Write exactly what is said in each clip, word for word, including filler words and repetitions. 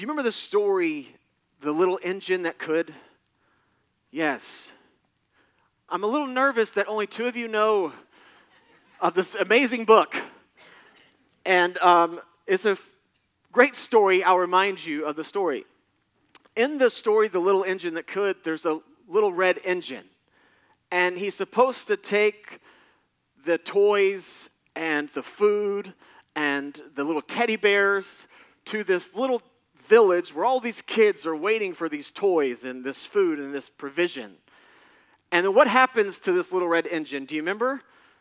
you remember the story, The Little Engine That Could? Yes. I'm a little nervous that only two of you know of this amazing book. And um, it's a f- great story. I'll remind you of the story. In the story, The Little Engine That Could, there's a little red engine. And he's supposed to take the toys and the food and the little teddy bears to this little village where all these kids are waiting for these toys and this food and this provision. And then what happens to this little red engine? Do you remember?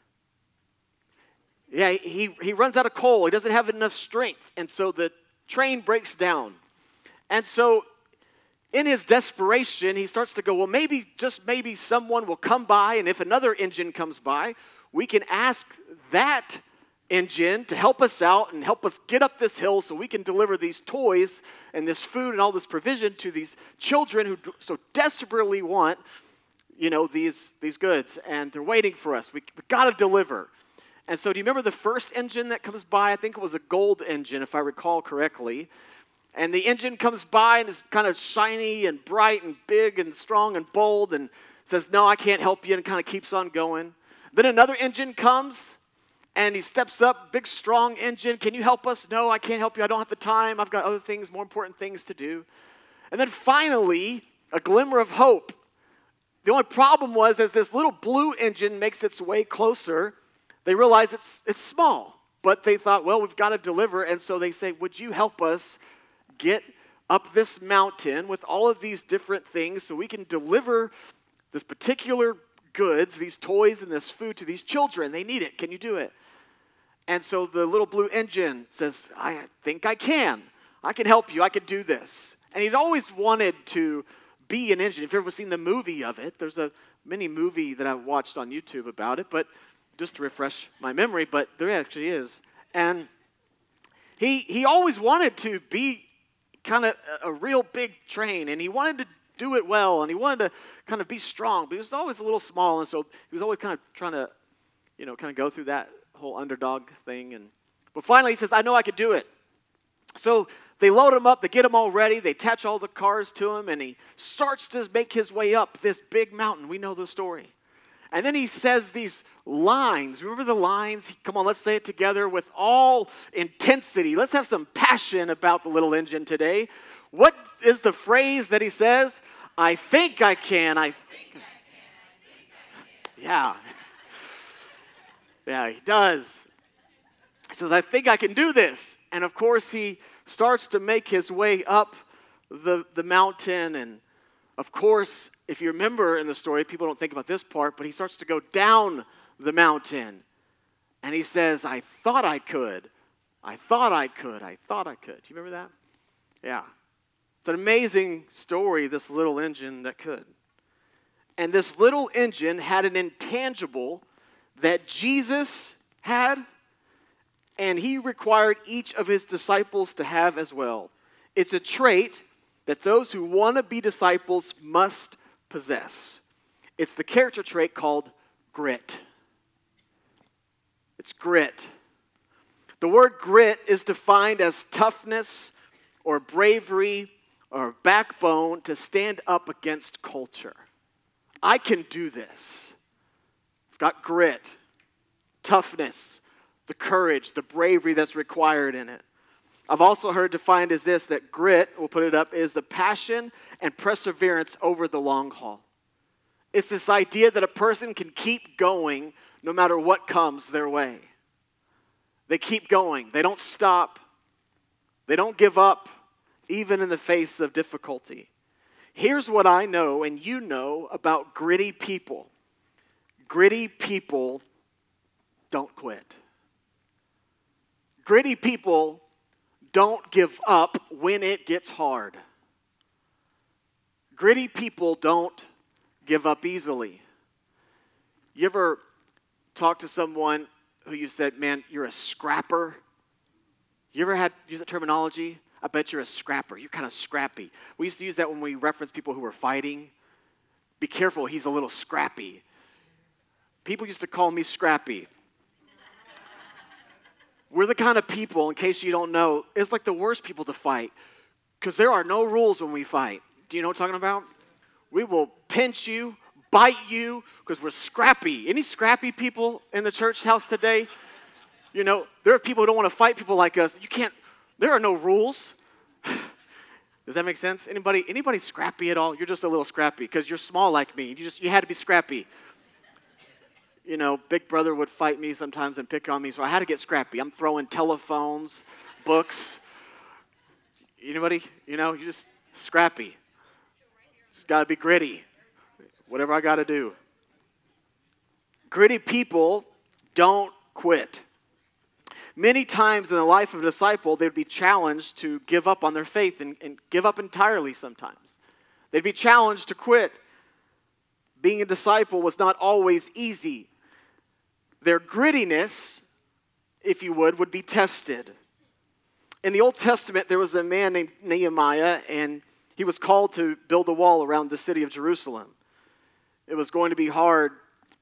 Yeah, he, he runs out of coal. He doesn't have enough strength. And so the train breaks down. And so in his desperation, he starts to go, well, maybe, just maybe someone will come by, and if another engine comes by, we can ask that engine to help us out and help us get up this hill so we can deliver these toys and this food and all this provision to these children who so desperately want, you know, these, these goods. And they're waiting for us. We, we got to deliver. And so do you remember the first engine that comes by? I think it was a gold engine, if I recall correctly. And the engine comes by and is kind of shiny and bright and big and strong and bold and says, no, I can't help you, and kind of keeps on going. Then another engine comes and he steps up, big, strong engine. Can you help us? No, I can't help you. I don't have the time. I've got other things, more important things to do. And then finally, a glimmer of hope. The only problem was as this little blue engine makes its way closer, they realize it's it's small. But they thought, well, we've got to deliver. And so they say, would you help us get up this mountain with all of these different things so we can deliver this particular goods, these toys and this food to these children? They need it. Can you do it? And so the little blue engine says, I think I can. I can help you. I can do this. And he'd always wanted to be an engine. If you've ever seen the movie of it, there's a mini movie that I watched on YouTube about it, but just to refresh my memory, but there actually is. And he he always wanted to be kind of a, a real big train, and he wanted to do it well, and he wanted to kind of be strong, but he was always a little small, and so he was always kind of trying to, you know, kind of go through that whole underdog thing. And but finally he says, I know I could do it. So they load him up, they get him all ready, they attach all the cars to him, and he starts to make his way up this big mountain. We know the story. And then he says these lines. Remember the lines? Come on, let's say it together with all intensity. Let's have some passion about the little engine today. What is the phrase that he says? I think I can. I think I can. I think I can. Yeah. Yeah, he does. He says, I think I can do this. And of course, he starts to make his way up the, the mountain. And of course, if you remember in the story, people don't think about this part, but he starts to go down the mountain. And he says, I thought I could. I thought I could. I thought I could. Do you remember that? Yeah. It's an amazing story, this little engine that could. And this little engine had an intangible that Jesus had, and he required each of his disciples to have as well. It's a trait that those who want to be disciples must possess. It's the character trait called grit. It's grit. The word grit is defined as toughness or bravery or backbone to stand up against culture. I can do this. I've got grit, toughness, the courage, the bravery that's required in it. I've also heard defined as this, that grit, we'll put it up, is the passion and perseverance over the long haul. It's this idea that a person can keep going no matter what comes their way. They keep going. They don't stop. They don't give up, even in the face of difficulty. Here's what I know and you know about gritty people. Gritty people don't quit. Gritty people don't give up when it gets hard. Gritty people don't give up easily. You ever talk to someone who you said, man, you're a scrapper? You ever had use that terminology? I bet you're a scrapper. You're kind of scrappy. We used to use that when we reference people who were fighting. Be careful, he's a little scrappy. People used to call me scrappy. We're the kind of people, in case you don't know, it's like the worst people to fight. Because there are no rules when we fight. Do you know what I'm talking about? We will pinch you, bite you, because we're scrappy. Any scrappy people in the church house today? You know, there are people who don't want to fight people like us. You can't, there are no rules. Does that make sense? Anybody, anybody scrappy at all? You're just a little scrappy because you're small like me. You just, you had to be scrappy. You know, Big Brother would fight me sometimes and pick on me, so I had to get scrappy. I'm throwing telephones, books. Anybody? You know, you just scrappy. It's got to be gritty. Whatever I got to do. Gritty people don't quit. Many times in the life of a disciple, they'd be challenged to give up on their faith and, and give up entirely sometimes. They'd be challenged to quit. Being a disciple was not always easy. Their grittiness, if you would, would be tested. In the Old Testament, there was a man named Nehemiah, and he was called to build a wall around the city of Jerusalem. It was going to be hard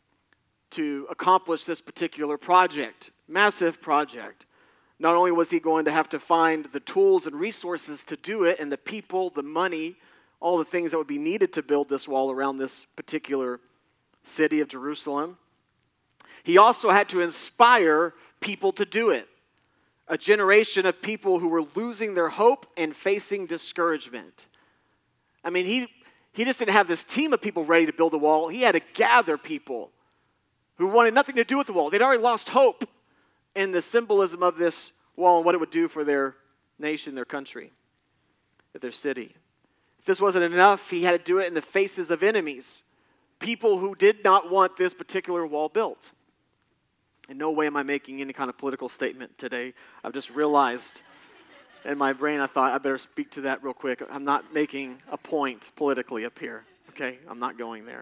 to accomplish this particular project, massive project. Not only was he going to have to find the tools and resources to do it, and the people, the money, all the things that would be needed to build this wall around this particular city of Jerusalem, he also had to inspire people to do it. A generation of people who were losing their hope and facing discouragement. I mean, he, he just didn't have this team of people ready to build a wall. He had to gather people who wanted nothing to do with the wall. They'd already lost hope in the symbolism of this wall and what it would do for their nation, their country, their city. If this wasn't enough, he had to do it in the faces of enemies, people who did not want this particular wall built. In no way am I making any kind of political statement today. I've just realized in my brain, I thought I better speak to that real quick. I'm not making a point politically up here, okay? I'm not going there.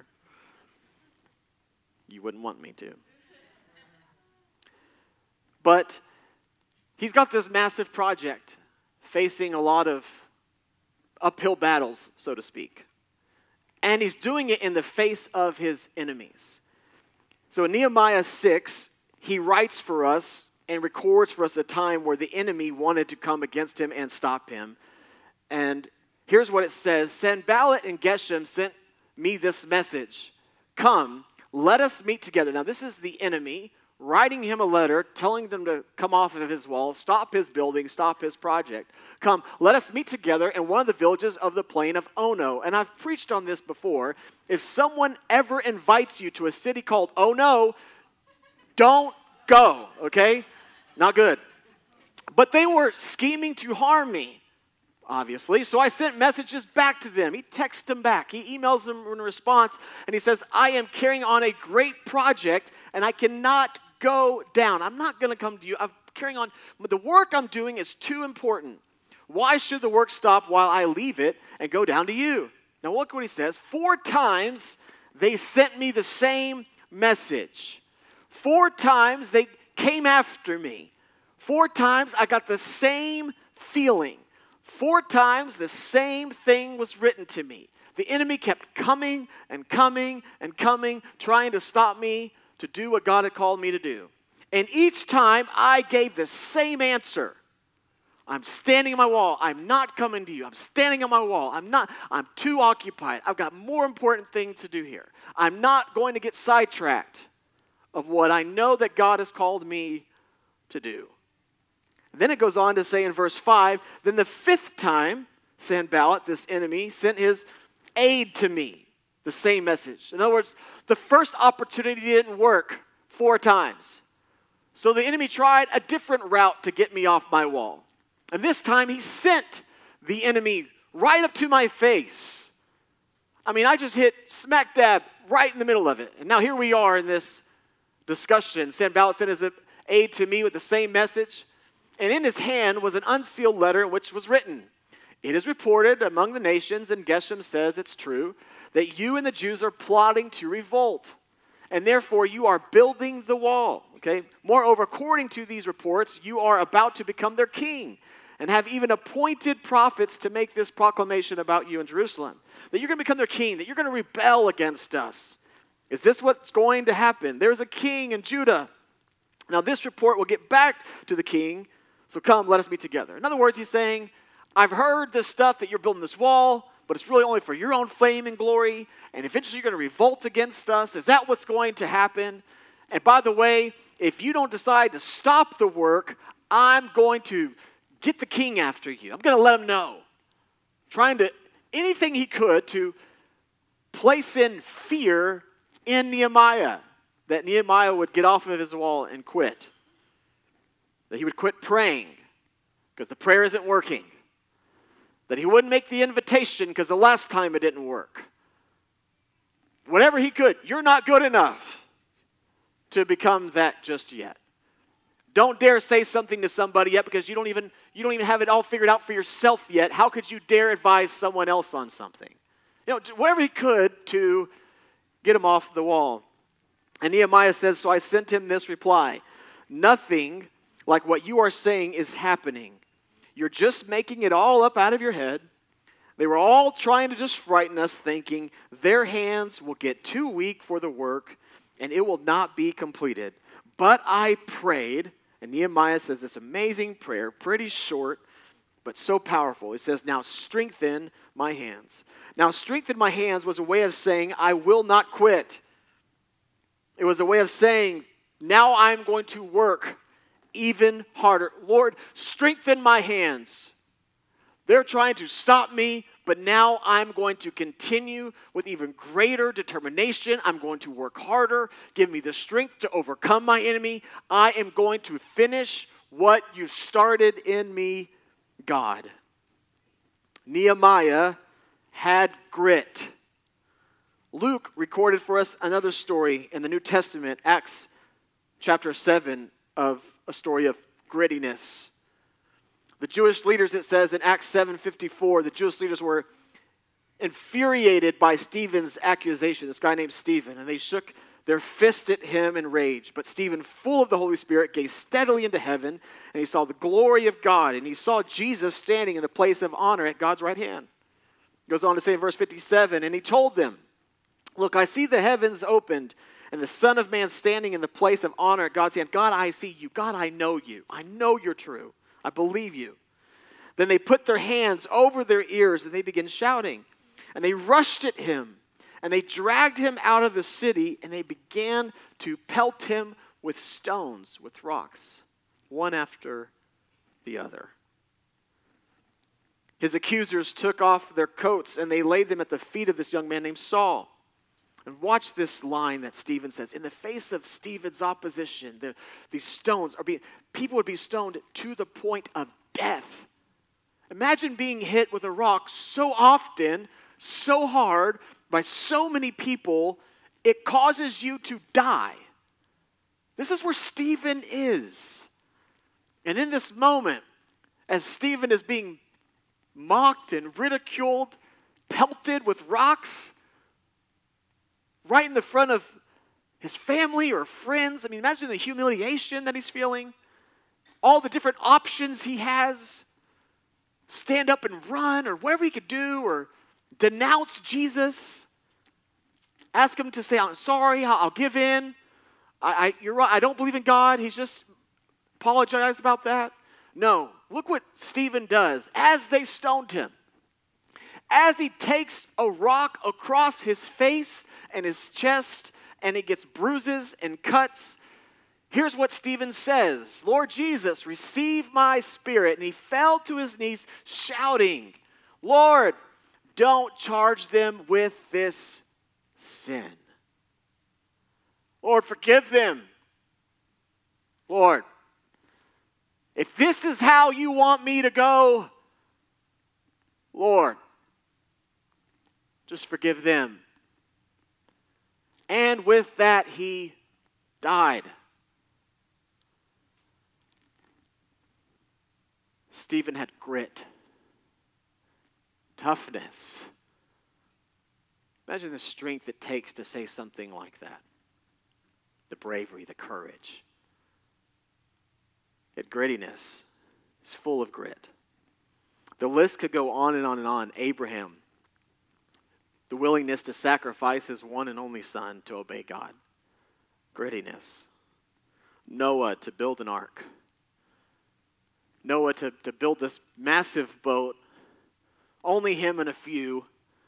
You wouldn't want me to. But he's got this massive project facing a lot of uphill battles, so to speak. And he's doing it in the face of his enemies. So in Nehemiah six, he writes for us and records for us a time where the enemy wanted to come against him and stop him. And here's what it says. Sanballat and Geshem sent me this message. Come, let us meet together. Now this is the enemy writing him a letter, telling them to come off of his wall, stop his building, stop his project. Come, let us meet together in one of the villages of the plain of Ono. And I've preached on this before. If someone ever invites you to a city called Ono, don't go, okay? Not good. But they were scheming to harm me, obviously. So I sent messages back to them. He texts them back. He emails them in response, and he says, I am carrying on a great project, and I cannot go down. I'm not going to come to you. I'm carrying on. But the work I'm doing is too important. Why should the work stop while I leave it and go down to you? Now look what he says. Four times they sent me the same message. Four times they came after me. Four times I got the same feeling. Four times the same thing was written to me. The enemy kept coming and coming and coming, trying to stop me to do what God had called me to do. And each time I gave the same answer. I'm standing on my wall. I'm not coming to you. I'm standing on my wall. I'm not, I'm too occupied. I've got more important things to do here. I'm not going to get sidetracked of what I know that God has called me to do. Then it goes on to say in verse five, then the fifth time, Sanballat, this enemy, sent his aid to me. The same message. In other words, the first opportunity didn't work four times. So the enemy tried a different route to get me off my wall. And this time he sent the enemy right up to my face. I mean, I just hit smack dab right in the middle of it. And now here we are in this discussion. Sanballat sent his aid to me with the same message. And in his hand was an unsealed letter in which was written, it is reported among the nations, and Geshem says it's true, that you and the Jews are plotting to revolt. And therefore you are building the wall. Okay. Moreover, according to these reports, you are about to become their king and have even appointed prophets to make this proclamation about you in Jerusalem. That you're going to become their king, that you're going to rebel against us. Is this what's going to happen? There's a king in Judah. Now this report will get back to the king. So come, let us meet together. In other words, he's saying, I've heard this stuff that you're building this wall, but it's really only for your own fame and glory, and eventually you're going to revolt against us. Is that what's going to happen? And by the way, if you don't decide to stop the work, I'm going to get the king after you. I'm going to let him know. Trying to, anything he could to place in fear in Nehemiah, that Nehemiah would get off of his wall and quit. That he would quit praying because the prayer isn't working. That he wouldn't make the invitation because the last time it didn't work. Whatever he could, you're not good enough to become that just yet. Don't dare say something to somebody yet because you don't even you don't even have it all figured out for yourself yet. How could you dare advise someone else on something? You know, whatever he could to get him off the wall. And Nehemiah says, so I sent him this reply. Nothing like what you are saying is happening. You're just making it all up out of your head. They were all trying to just frighten us, thinking their hands will get too weak for the work and it will not be completed. But I prayed, and Nehemiah says this amazing prayer, pretty short, but so powerful. He says, now strengthen my hands. Now strengthen my hands was a way of saying, I will not quit. It was a way of saying, now I'm going to work even harder. Lord, strengthen my hands. They're trying to stop me, but now I'm going to continue with even greater determination. I'm going to work harder. Give me the strength to overcome my enemy. I am going to finish what you started in me, God. Nehemiah had grit. Luke recorded for us another story in the New Testament, Acts chapter seven, of a story of grittiness. The Jewish leaders, it says in Acts seven fifty-four, the Jewish leaders were infuriated by Stephen's accusation, this guy named Stephen, and they shook their fist at him in rage. But Stephen, full of the Holy Spirit, gazed steadily into heaven, and he saw the glory of God, and he saw Jesus standing in the place of honor at God's right hand. He goes on to say in verse fifty-seven, and he told them, look, I see the heavens opened, and the Son of Man standing in the place of honor at God's hand. God, I see you. God, I know you. I know you're true. I believe you. Then they put their hands over their ears and they began shouting. And they rushed at him and they dragged him out of the city and they began to pelt him with stones, with rocks, one after the other. His accusers took off their coats and they laid them at the feet of this young man named Saul. And watch this line that Stephen says. In the face of Stephen's opposition, the, these stones are being, people would be stoned to the point of death. Imagine being hit with a rock so often, so hard, by so many people, it causes you to die. This is where Stephen is. And in this moment, as Stephen is being mocked and ridiculed, pelted with rocks, right in the front of his family or friends. I mean, imagine the humiliation that he's feeling. All the different options he has. Stand up and run or whatever he could do or denounce Jesus. Ask him to say, I'm sorry, I'll give in. I, I, you're right, I don't believe in God. He's just apologized about that. No, look what Stephen does as they stoned him. As he takes a rock across his face and his chest and he gets bruises and cuts, here's what Stephen says, Lord Jesus, receive my spirit. And he fell to his knees shouting, Lord, don't charge them with this sin. Lord, forgive them. Lord, if this is how you want me to go, Lord, just forgive them. And with that, he died. Stephen had grit, toughness. Imagine the strength it takes to say something like that. The bravery, the courage. Yet grittiness is full of grit. The list could go on and on and on. Abraham, the willingness to sacrifice his one and only son to obey God. Grittiness. Noah to build an ark. Noah to, to build this massive boat only him and a few,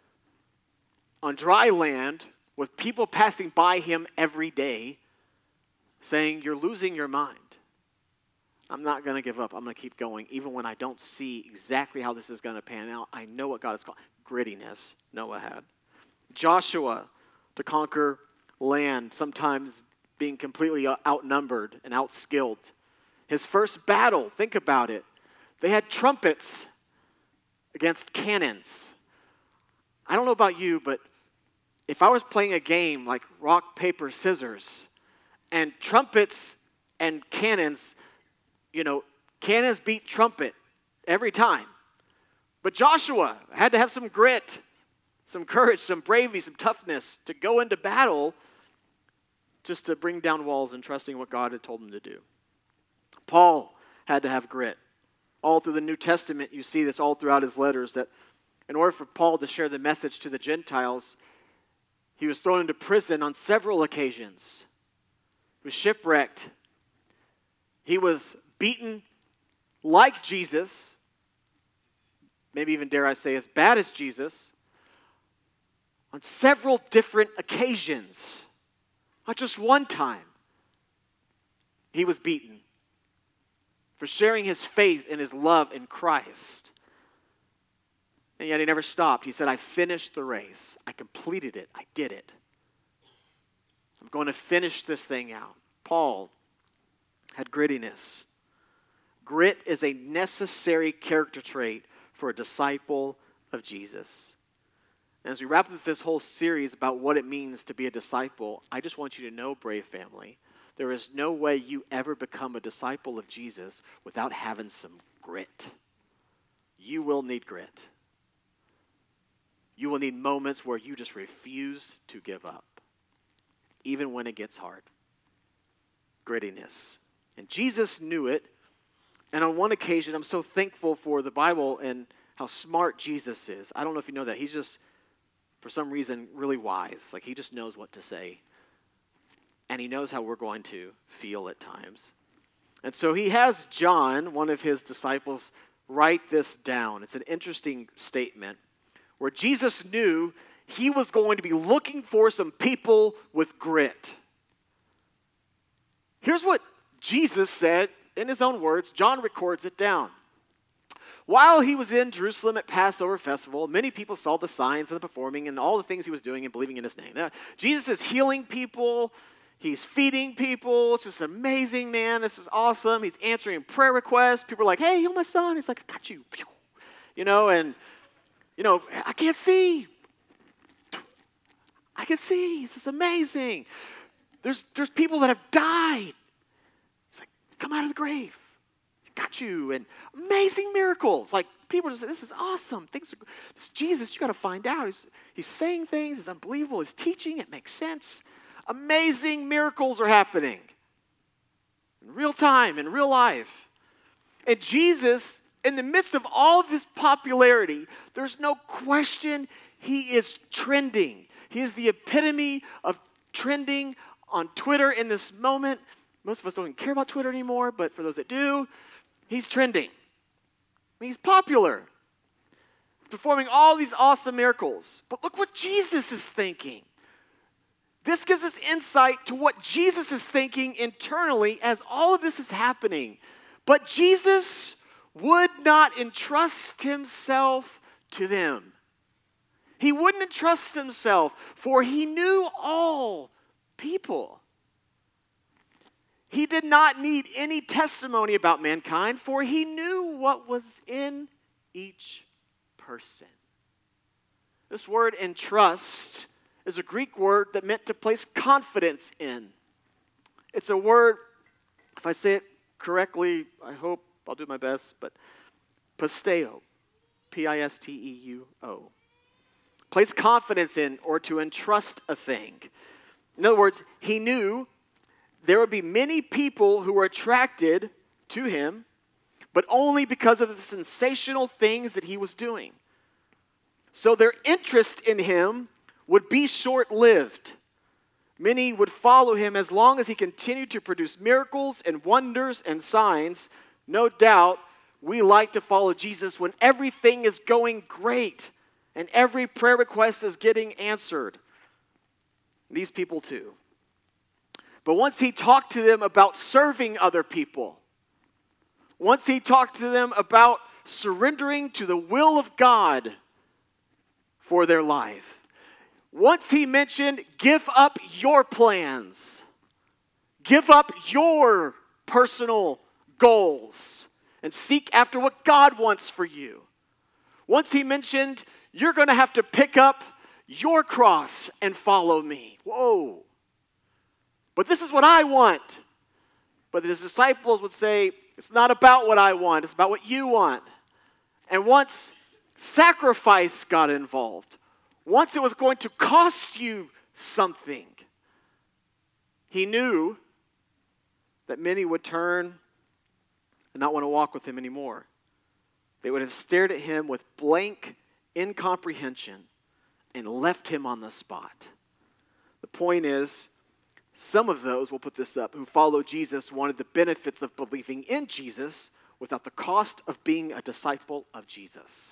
on dry land with people passing by him every day saying, "You're losing your mind. I'm not going to give up. I'm going to keep going even when I don't see exactly how this is going to pan out. I know what God has called." Grittiness Noah had. Joshua to conquer land, sometimes being completely outnumbered and outskilled. His first battle, think about it. They had trumpets against cannons. I don't know about you, but if I was playing a game like rock, paper, scissors, and trumpets and cannons, you know, cannons beat trumpet every time. But Joshua had to have some grit, some courage, some bravery, some toughness to go into battle just to bring down walls and trusting what God had told him to do. Paul had to have grit. All through the New Testament, you see this all throughout his letters, that in order for Paul to share the message to the Gentiles, he was thrown into prison on several occasions. He was shipwrecked. He was beaten like Jesus, maybe even dare I say as bad as Jesus, on several different occasions. Not just one time. He was beaten for sharing his faith and his love in Christ. And yet he never stopped. He said, "I finished the race. I completed it. I did it. I'm going to finish this thing out." Paul had grittiness. Grit is a necessary character trait for a disciple of Jesus. And as we wrap up this whole series about what it means to be a disciple, I just want you to know, Brave family, there is no way you ever become a disciple of Jesus without having some grit. You will need grit. You will need moments where you just refuse to give up, even when it gets hard. Grittiness. And Jesus knew it. And on one occasion, I'm so thankful for the Bible and how smart Jesus is. I don't know if you know that. He's just, for some reason, really wise. Like, he just knows what to say. And he knows how we're going to feel at times. And so he has John, one of his disciples, write this down. It's an interesting statement where Jesus knew he was going to be looking for some people with grit. Here's what Jesus said in his own words. John records it down. While he was in Jerusalem at Passover festival, many people saw the signs and the performing and all the things he was doing and believing in his name. Now, Jesus is healing people. He's feeding people. It's just amazing, man. This is awesome. He's answering prayer requests. People are like, "Hey, heal my son." He's like, "I got you." You know, and, you know, "I can't see. I can see. This is amazing. There's, there's people that have died." He's like, "Come out of the grave. Got you." And amazing miracles. Like, people just say, "This is awesome. Things are, this Jesus, you got to find out. He's, he's saying things. It's unbelievable. He's teaching. It makes sense." Amazing miracles are happening in real time, in real life. And Jesus, in the midst of all of this popularity, there's no question he is trending. He is the epitome of trending on Twitter in this moment. Most of us don't even care about Twitter anymore, but for those that do, he's trending. I mean, he's popular, performing all these awesome miracles. But look what Jesus is thinking. This gives us insight to what Jesus is thinking internally as all of this is happening. But Jesus would not entrust himself to them. He wouldn't entrust himself, for he knew all people. He did not need any testimony about mankind, for he knew what was in each person. This word entrust is a Greek word that meant to place confidence in. It's a word, if I say it correctly, I hope I'll do my best, but pisteo, P I S T E U O. Place confidence in or to entrust a thing. In other words, he knew there would be many people who were attracted to him, but only because of the sensational things that he was doing. So their interest in him would be short-lived. Many would follow him as long as he continued to produce miracles and wonders and signs, no doubt we like to follow Jesus when everything is going great and every prayer request is getting answered. These people too. But once he talked to them about serving other people, once he talked to them about surrendering to the will of God for their life, once he mentioned, give up your plans, give up your personal goals, and seek after what God wants for you. Once he mentioned, you're going to have to pick up your cross and follow me. Whoa. But this is what I want. But his disciples would say, it's not about what I want, it's about what you want. And once sacrifice got involved, once it was going to cost you something, he knew that many would turn and not want to walk with him anymore. They would have stared at him with blank incomprehension and left him on the spot. The point is, some of those, we'll put this up, who followed Jesus wanted the benefits of believing in Jesus without the cost of being a disciple of Jesus.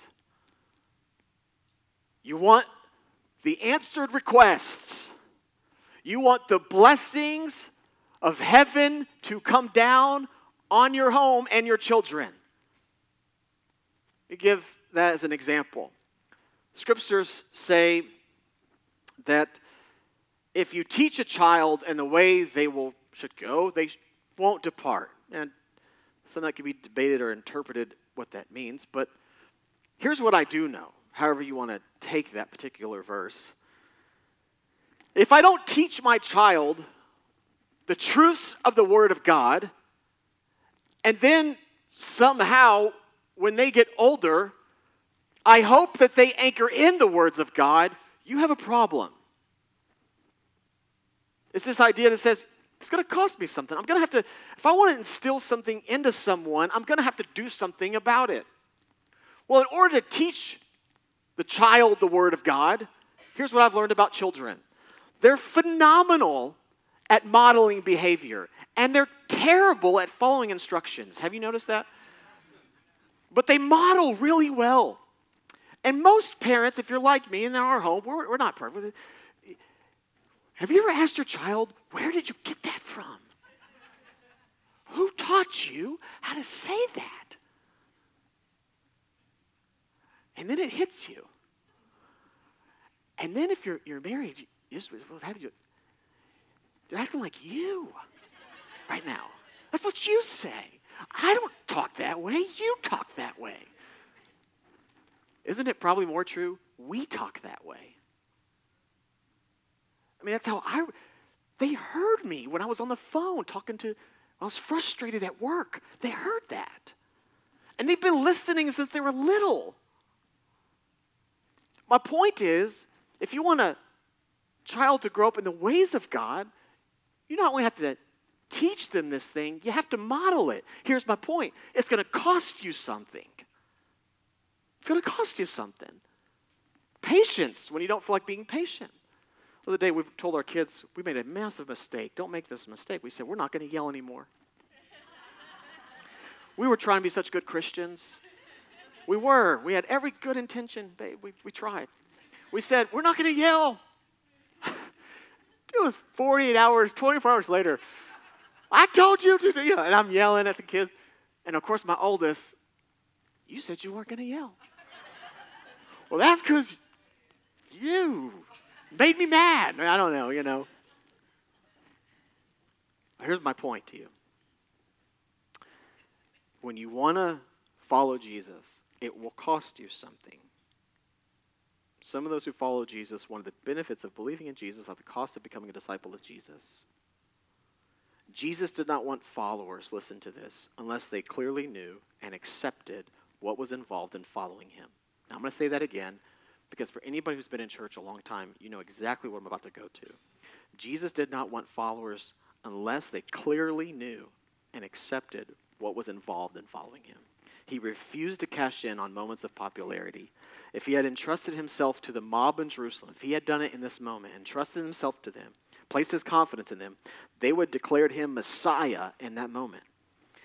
You want the answered requests. You want the blessings of heaven to come down on your home and your children. Let me give that as an example. Scriptures say that if you teach a child in the way they will should go, they won't depart. And some that can be debated or interpreted what that means. But here's what I do know, however you want to take that particular verse. If I don't teach my child the truths of the Word of God, and then somehow when they get older, I hope that they anchor in the words of God, you have a problem. It's this idea that says, it's going to cost me something. I'm going to have to, if I want to instill something into someone, I'm going to have to do something about it. Well, in order to teach the child the Word of God, here's what I've learned about children. They're phenomenal at modeling behavior, and they're terrible at following instructions. Have you noticed that? But they model really well. And most parents, if you're like me, in our home, we're, we're not perfect. Have you ever asked your child, where did you get that from? Who taught you how to say that? And then it hits you. And then if you're you're married, you just, well, how did you, they're acting like you right now. That's what you say. I don't talk that way. You talk that way. Isn't it probably more true? We talk that way. I mean, that's how I, they heard me when I was on the phone talking to, I was frustrated at work. They heard that. And they've been listening since they were little. My point is, if you want a child to grow up in the ways of God, you not only have to teach them this thing, you have to model it. Here's my point. It's going to cost you something. It's going to cost you something. Patience when you don't feel like being patient. The other day we told our kids, we made a massive mistake. Don't make this mistake. We said, we're not going to yell anymore. We were trying to be such good Christians. We were. We had every good intention. Babe, we, we tried. We said, we're not going to yell. It was forty-eight hours, twenty-four hours later. I told you to do, you know, and I'm yelling at the kids. And of course, my oldest, you said you weren't going to yell. Well, that's because you made me mad. I don't know, you know. Here's my point to you. When you want to follow Jesus, it will cost you something. Some of those who follow Jesus, one of the benefits of believing in Jesus, at the cost of becoming a disciple of Jesus. Jesus did not want followers, listen to this, unless they clearly knew and accepted what was involved in following him. Now, I'm going to say that again, because for anybody who's been in church a long time, you know exactly what I'm about to go to. Jesus did not want followers unless they clearly knew and accepted what was involved in following him. He refused to cash in on moments of popularity. If he had entrusted himself to the mob in Jerusalem, if he had done it in this moment, entrusted himself to them, placed his confidence in them, they would have declared him Messiah in that moment.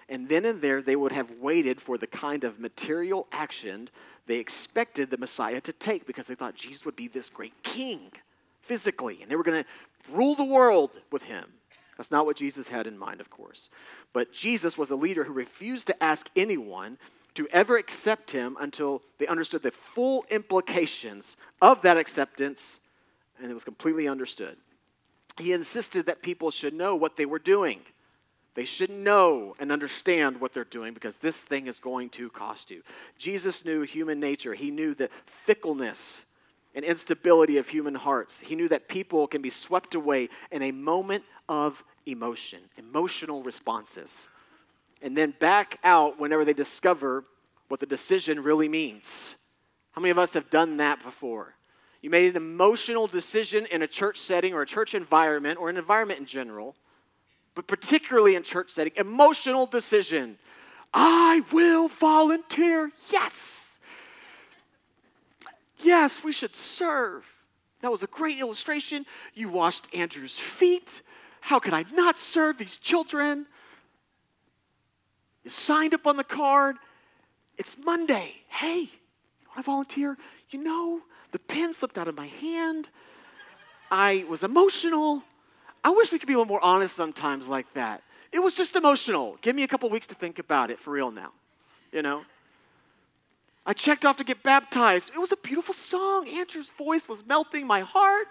And then and there, they would have waited for the kind of material action they expected the Messiah to take because they thought Jesus would be this great king physically, and they were going to rule the world with him. That's not what Jesus had in mind, of course. But Jesus was a leader who refused to ask anyone to ever accept him until they understood the full implications of that acceptance, and it was completely understood. He insisted that people should know what they were doing. They should know and understand what they're doing because this thing is going to cost you. Jesus knew human nature. He knew the fickleness and instability of human hearts. He knew that people can be swept away in a moment of emotion, emotional responses, and then back out whenever they discover what the decision really means. How many of us have done that before? You made an emotional decision in a church setting or a church environment or an environment in general, but particularly in church setting, emotional decision. I will volunteer. Yes. Yes, we should serve. That was a great illustration. You washed Andrew's feet. How could I not serve these children? You signed up on the card. It's Monday. Hey, you want to volunteer? You know, the pen slipped out of my hand. I was emotional. I wish we could be a little more honest sometimes like that. It was just emotional. Give me a couple weeks to think about it for real now, you know? I checked off to get baptized. It was a beautiful song. Andrew's voice was melting my heart.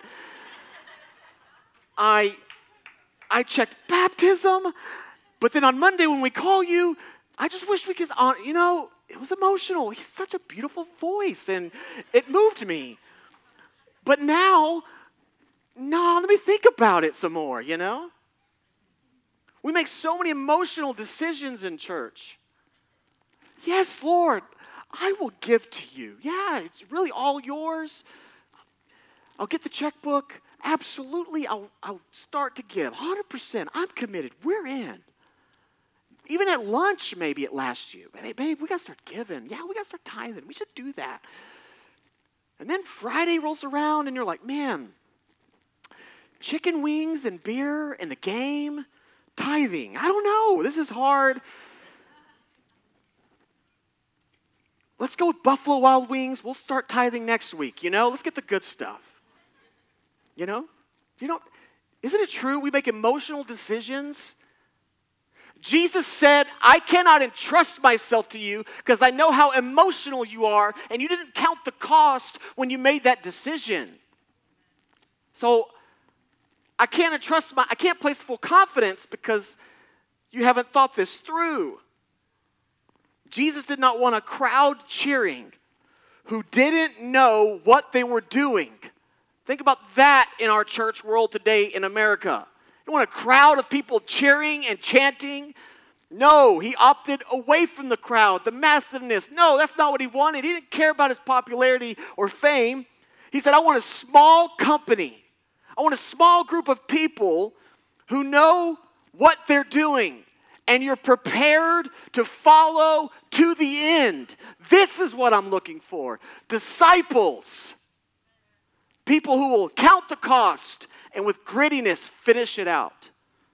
I, I checked baptism, but then on Monday when we call you, I just wish we could, you know, it was emotional. He's such a beautiful voice, and it moved me. But now, no, let me think about it some more, you know? We make so many emotional decisions in church. Yes, Lord, I will give to you. Yeah, it's really all yours. I'll get the checkbook. Absolutely, I'll, I'll start to give. one hundred percent, I'm committed. We're in. Even at lunch, maybe it lasts you. Hey, babe, we got to start giving. Yeah, we got to start tithing. We should do that. And then Friday rolls around, and you're like, man, chicken wings and beer and the game, tithing. I don't know. This is hard. Let's go with Buffalo Wild Wings. We'll start tithing next week, you know? Let's get the good stuff. You know? You know, isn't it true we make emotional decisions? Jesus said, I cannot entrust myself to you because I know how emotional you are, and you didn't count the cost when you made that decision. So I can't entrust my, I can't place full confidence because you haven't thought this through. Jesus did not want a crowd cheering who didn't know what they were doing. Think about that in our church world today in America. You want a crowd of people cheering and chanting? No, he opted away from the crowd, the massiveness. No, that's not what he wanted. He didn't care about his popularity or fame. He said, I want a small company. I want a small group of people who know what they're doing, and you're prepared to follow to the end. This is what I'm looking for. Disciples. People who will count the cost and with grittiness finish it out.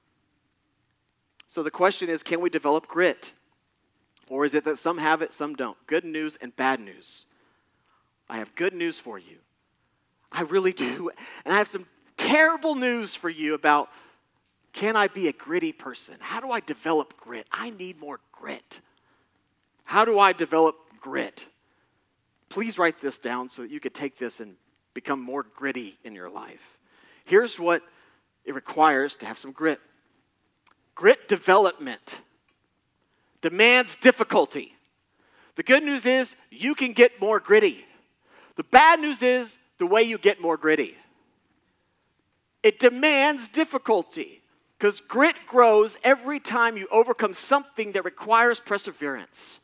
So the question is, can we develop grit? Or is it that some have it, some don't? Good news and bad news. I have good news for you. I really do. And I have some terrible news for you about, can I be a gritty person? How do I develop grit? I need more grit. How do I develop grit? Please write this down so that you could take this and become more gritty in your life. Here's what it requires to have some grit. Grit development demands difficulty. The good news is you can get more gritty. The bad news is the way you get more gritty. It demands difficulty because grit grows every time you overcome something that requires perseverance.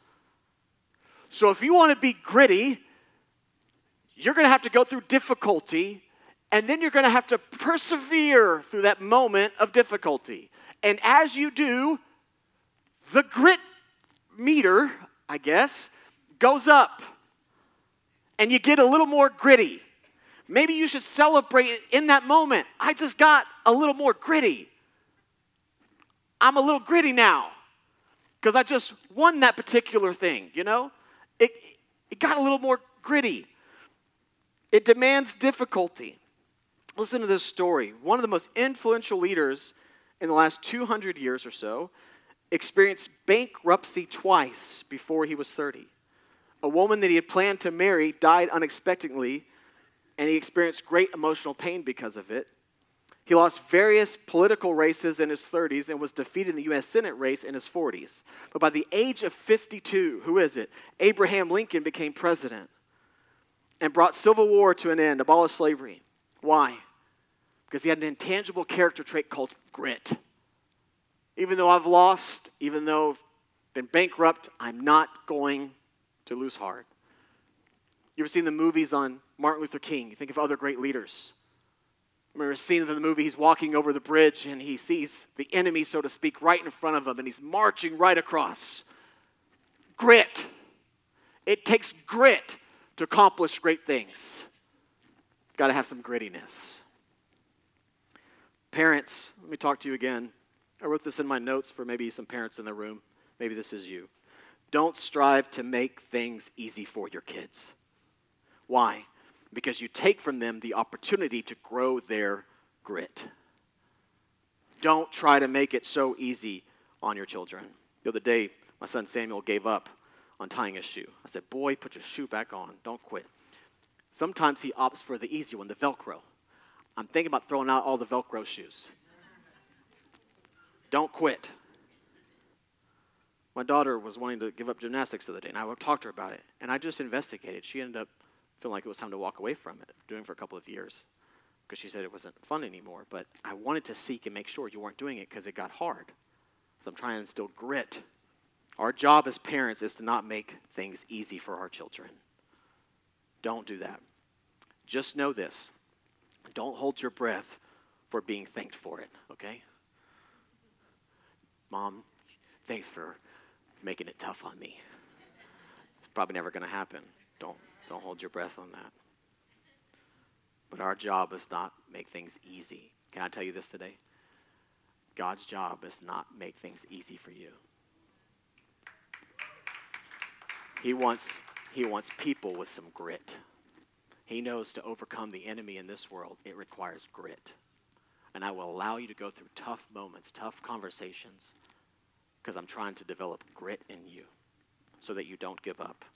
So if you want to be gritty, you're going to have to go through difficulty, and then you're going to have to persevere through that moment of difficulty. And as you do, the grit meter, I guess, goes up. And you get a little more gritty. Maybe you should celebrate it in that moment. I just got a little more gritty. I'm a little gritty now. because I just won that particular thing, you know? It, it got a little more gritty. It demands difficulty. Listen to this story. One of the most influential leaders in the last two hundred years or so experienced bankruptcy twice before he was thirty. A woman that he had planned to marry died unexpectedly, and he experienced great emotional pain because of it. He lost various political races in his thirties and was defeated in the U S Senate race in his forties. But by the age of fifty-two, who is it? Abraham Lincoln became president and brought civil war to an end, abolished slavery. Why? Because he had an intangible character trait called grit. Even though I've lost, even though I've been bankrupt, I'm not going to lose heart. You ever seen the movies on Martin Luther King? You think of other great leaders. I remember seeing in the movie, he's walking over the bridge and he sees the enemy, so to speak, right in front of him, and he's marching right across. Grit. It takes grit to accomplish great things. Got to have some grittiness. Parents, let me talk to you again. I wrote this in my notes for maybe some parents in the room. Maybe this is you. Don't strive to make things easy for your kids. Why? Because you take from them the opportunity to grow their grit. Don't try to make it so easy on your children. The other day, my son Samuel gave up on tying his shoe. I said, boy, put your shoe back on. Don't quit. Sometimes he opts for the easy one, the Velcro. I'm thinking about throwing out all the Velcro shoes. Don't quit. My daughter was wanting to give up gymnastics the other day, and I talked to her about it, and I just investigated. She ended up feeling like it was time to walk away from it, doing it for a couple of years, because she said it wasn't fun anymore. But I wanted to seek and make sure you weren't doing it because it got hard. So I'm trying to instill grit. Our job as parents is to not make things easy for our children. Don't do that. Just know this. Don't hold your breath for being thanked for it, okay? Mom, thanks for making it tough on me. It's probably never going to happen. Don't, don't hold your breath on that. But our job is not make things easy. Can I tell you this today? God's job is not make things easy for you. He wants, he wants people with some grit. He knows to overcome the enemy in this world, it requires grit. And I will allow you to go through tough moments, tough conversations, because I'm trying to develop grit in you so that you don't give up.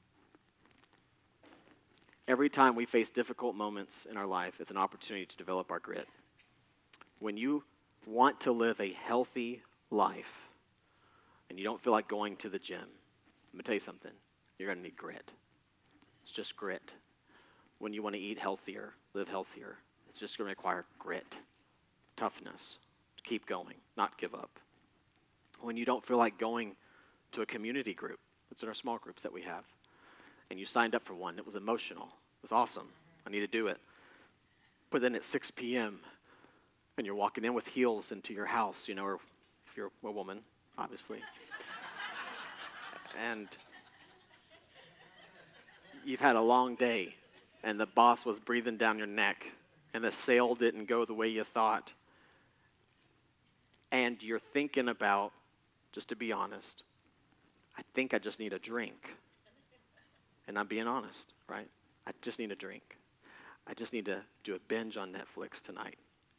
Every time we face difficult moments in our life, it's an opportunity to develop our grit. When you want to live a healthy life and you don't feel like going to the gym, I'm going to tell you something. You're going to need grit. It's just grit. When you want to eat healthier, live healthier, it's just going to require grit, toughness, to keep going, not give up. When you don't feel like going to a community group, it's in our small groups that we have, and you signed up for one, it was emotional, it was awesome, I need to do it. But then at six p.m., and you're walking in with heels into your house, you know, or if you're a woman, obviously, and you've had a long day, and the boss was breathing down your neck, and the sale didn't go the way you thought, and you're thinking about, just to be honest, I think I just need a drink. And I'm being honest, right? I just need a drink. I just need to do a binge on Netflix tonight.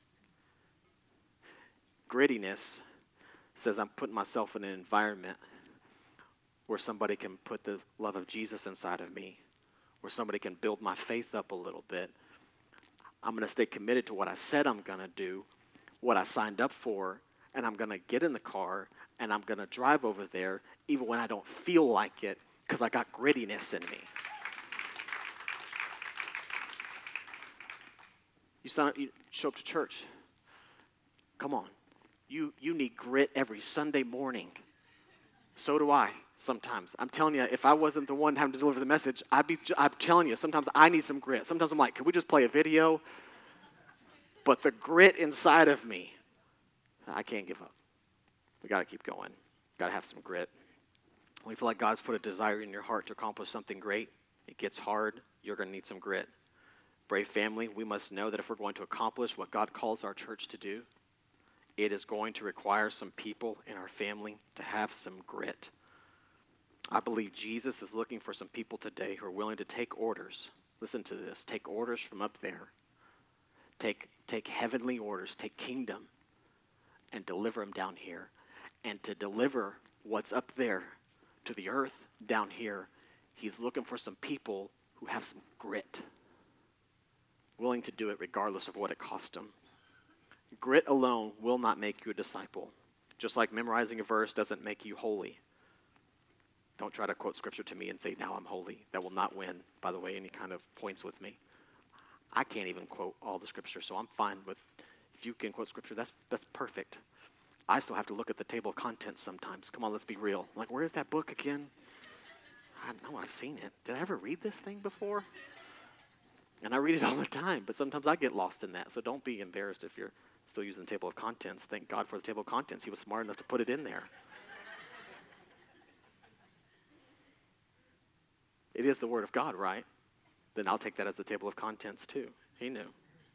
Grittiness says I'm putting myself in an environment where somebody can put the love of Jesus inside of me, where somebody can build my faith up a little bit. I'm going to stay committed to what I said I'm going to do, what I signed up for, and I'm going to get in the car, and I'm going to drive over there even when I don't feel like it, because I got grittiness in me. You, sign up, you show up to church. Come on. You, you need grit every Sunday morning. So do I sometimes. I'm telling you, if I wasn't the one having to deliver the message, I'd be, I'm telling you, sometimes I need some grit. Sometimes I'm like, can we just play a video? But the grit inside of me, I can't give up. We got to keep going. Got to have some grit. When you feel like God's put a desire in your heart to accomplish something great, it gets hard, you're going to need some grit. Brave family, we must know that if we're going to accomplish what God calls our church to do, it is going to require some people in our family to have some grit. I believe Jesus is looking for some people today who are willing to take orders. Listen to this. Take orders from up there. Take, take heavenly orders. Take kingdom and deliver them down here. And to deliver what's up there to the earth down here, he's looking for some people who have some grit, willing to do it regardless of what it cost them. Grit alone will not make you a disciple. Just like memorizing a verse doesn't make you holy. Don't try to quote scripture to me and say, now I'm holy. That will not win, by the way, any kind of points with me. I can't even quote all the scripture, so I'm fine with, if you can quote scripture, that's that's perfect. I still have to look at the table of contents sometimes. Come on, let's be real. I'm like, where is that book again? I know I've seen it. Did I ever read this thing before? And I read it all the time, but sometimes I get lost in that. So don't be embarrassed if you're still using the table of contents. Thank God for the table of contents. He was smart enough to put it in there. It is the word of God, right? Then I'll take that as the table of contents too. He knew.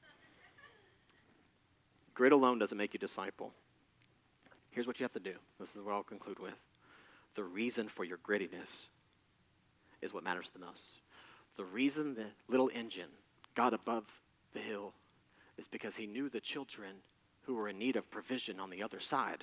Grit alone doesn't make you disciple. Here's what you have to do. This is what I'll conclude with. The reason for your grittiness is what matters the most. The reason the little engine got above the hill is because he knew the children who were in need of provision on the other side.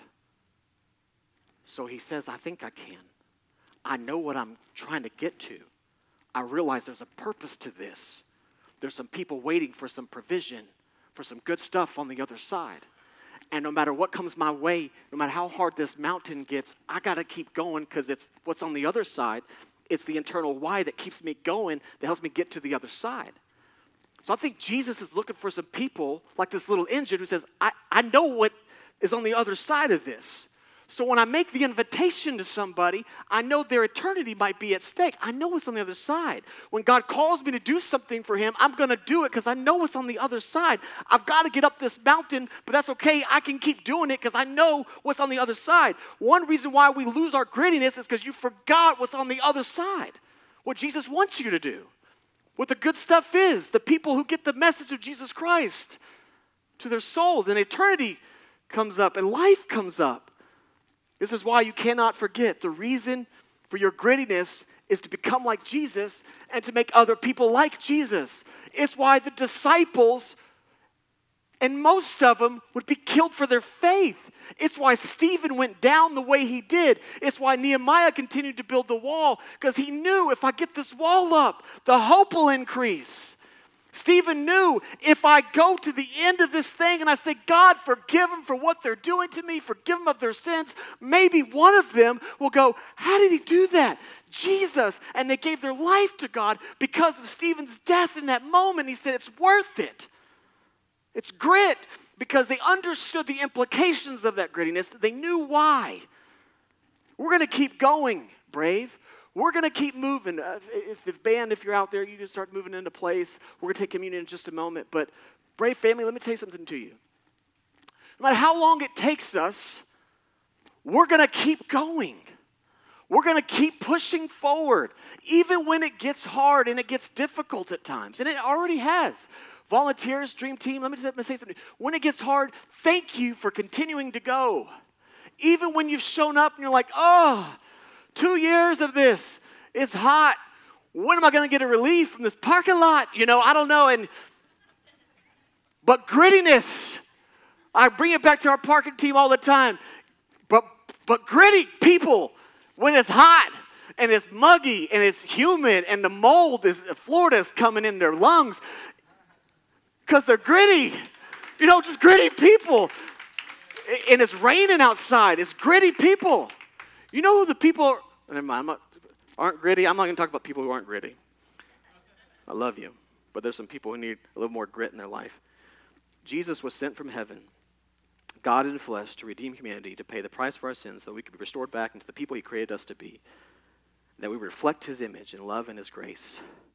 So he says, I think I can. I know what I'm trying to get to. I realize there's a purpose to this. There's some people waiting for some provision, for some good stuff on the other side. And no matter what comes my way, no matter how hard this mountain gets, I got to keep going because it's what's on the other side. It's the internal why that keeps me going, that helps me get to the other side. So I think Jesus is looking for some people like this little engine who says, I, I know what is on the other side of this. So when I make the invitation to somebody, I know their eternity might be at stake. I know what's on the other side. When God calls me to do something for him, I'm going to do it because I know what's on the other side. I've got to get up this mountain, but that's okay. I can keep doing it because I know what's on the other side. One reason why we lose our grittiness is because you forgot what's on the other side, what Jesus wants you to do. What the good stuff is, the people who get the message of Jesus Christ to their souls, and eternity comes up and life comes up. This is why you cannot forget the reason for your grittiness is to become like Jesus and to make other people like Jesus. It's why the disciples, and most of them, would be killed for their faith. It's why Stephen went down the way he did. It's why Nehemiah continued to build the wall, because he knew if I get this wall up, the hope will increase. Stephen knew if I go to the end of this thing and I say, God, forgive them for what they're doing to me, forgive them of their sins, maybe one of them will go, how did he do that? Jesus. And they gave their life to God because of Stephen's death in that moment. He said, it's worth it. It's grit because they understood the implications of that grittiness. They knew why. We're going to keep going, Brave. We're going to keep moving. Uh, if, if band, if you're out there, you just start moving into place. We're going to take communion in just a moment. But Brave family, let me tell you something to you. No matter how long it takes us, we're going to keep going. We're going to keep pushing forward, even when it gets hard and it gets difficult at times. And it already has. Volunteers, Dream Team, let me, just, let me say something. When it gets hard, thank you for continuing to go. Even when you've shown up and you're like, oh, two years of this, it's hot. When am I going to get a relief from this parking lot? You know, I don't know. And but grittiness, I bring it back to our parking team all the time. But but gritty people, when it's hot and it's muggy and it's humid and the mold is Florida's coming in their lungs because they're gritty. You know, just gritty people. And it's raining outside. It's gritty people. You know who the people are? Never mind, I'm not, aren't gritty. I'm not going to talk about people who aren't gritty. I love you. But there's some people who need a little more grit in their life. Jesus was sent from heaven, God in flesh, to redeem humanity, to pay the price for our sins, so that we could be restored back into the people he created us to be, that we reflect his image in love and his grace.